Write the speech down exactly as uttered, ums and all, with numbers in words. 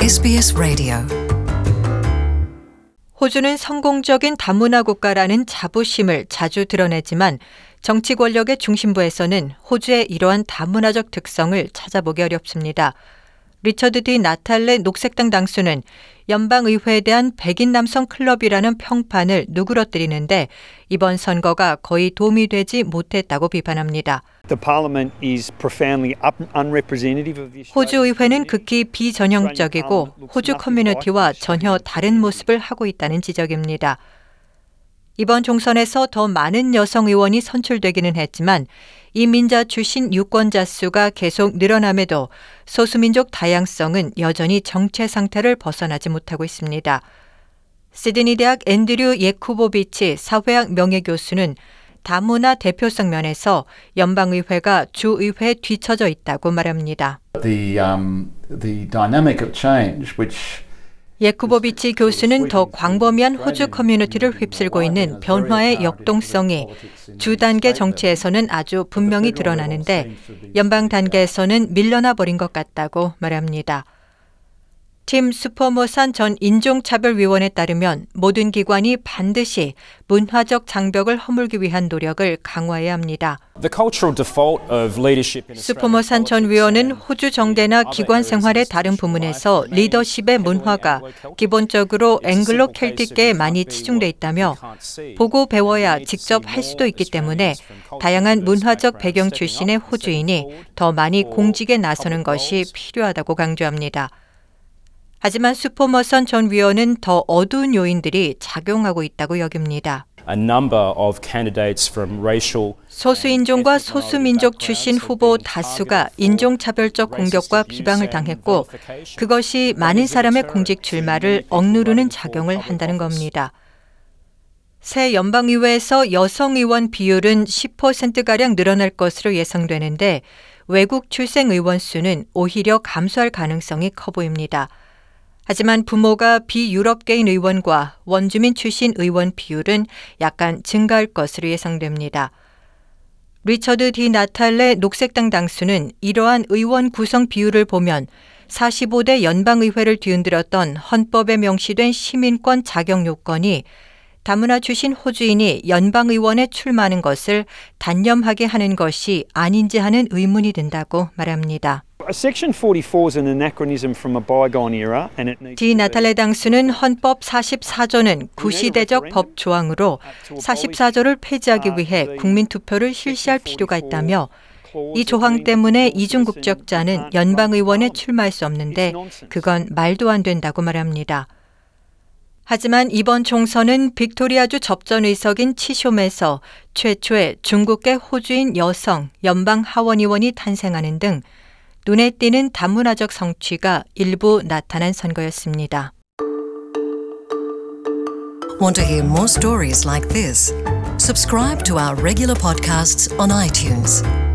에스비에스 라디오. 호주는 성공적인 다문화 국가라는 자부심을 자주 드러내지만 정치 권력의 중심부에서는 호주의 이러한 다문화적 특성을 찾아보기 어렵습니다. 리처드 디 나탈레 녹색당 당수는 연방의회에 대한 백인 남성 클럽이라는 평판을 누그러뜨리는데 이번 선거가 거의 도움이 되지 못했다고 비판합니다. 호주 의회는 극히 비전형적이고 호주 커뮤니티와 전혀 다른 모습을 하고 있다는 지적입니다. 이번 총선에서 더 많은 여성 의원이 선출되기는 했지만 이민자 출신 유권자 수가 계속 늘어남에도 소수민족 다양성은 여전히 정체 상태를 벗어나지 못하고 있습니다. 시드니 대학 앤드류 예쿠보비치 사회학 명예교수는 다문화 대표성 면에서 연방의회가 주의회에 뒤처져 있다고 말합니다. The, um, the dynamic of change, which 예쿠보비치 교수는 더 광범위한 호주 커뮤니티를 휩쓸고 있는 변화의 역동성이 주 단계 정치에서는 아주 분명히 드러나는데 연방 단계에서는 밀려나 버린 것 같다고 말합니다. 팀 슈퍼모산 전 인종차별위원에 따르면 모든 기관이 반드시 문화적 장벽을 허물기 위한 노력을 강화해야 합니다. 슈퍼모산 전 위원은 호주 정계나 기관 생활의 다른 부문에서 리더십의 문화가 기본적으로 앵글로 켈틱계에 많이 치중돼 있다며 보고 배워야 직접 할 수도 있기 때문에 다양한 문화적 배경 출신의 호주인이 더 많이 공직에 나서는 것이 필요하다고 강조합니다. 하지만 슈퍼머선 전 위원은 더 어두운 요인들이 작용하고 있다고 여깁니다. 소수인종과 소수민족 출신 후보 다수가 인종차별적 공격과 비방을 당했고 그것이 많은 사람의 공직 출마를 억누르는 작용을 한다는 겁니다. 새 연방의회에서 여성 의원 비율은 십 퍼센트가량 늘어날 것으로 예상되는데 외국 출생 의원 수는 오히려 감소할 가능성이 커 보입니다. 하지만 부모가 비유럽계인 의원과 원주민 출신 의원 비율은 약간 증가할 것으로 예상됩니다. 리처드 디 나탈레 녹색당 당수는 이러한 의원 구성 비율을 보면 사십오 대 연방의회를 뒤흔들었던 헌법에 명시된 시민권 자격 요건이 다문화 출신 호주인이 연방의원에 출마하는 것을 단념하게 하는 것이 아닌지 하는 의문이 든다고 말합니다. 디 나탈레 당수는 헌법 사십사 조는 구시대적 법 조항으로 사십사 조를 폐지하기 위해 국민투표를 실시할 필요가 있다며 이 조항 때문에 이중 국적자는 연방의원에 출마할 수 없는데 그건 말도 안 된다고 말합니다. 하지만 이번 총선은 빅토리아주 접전 의석인 치숑에서 최초의 중국계 호주인 여성 연방 하원의원이 탄생하는 등 눈에 띄는 다문화적 성취가 일부 나타난 선거였습니다. Want to hear more stories like this? Subscribe to our regular podcasts on iTunes.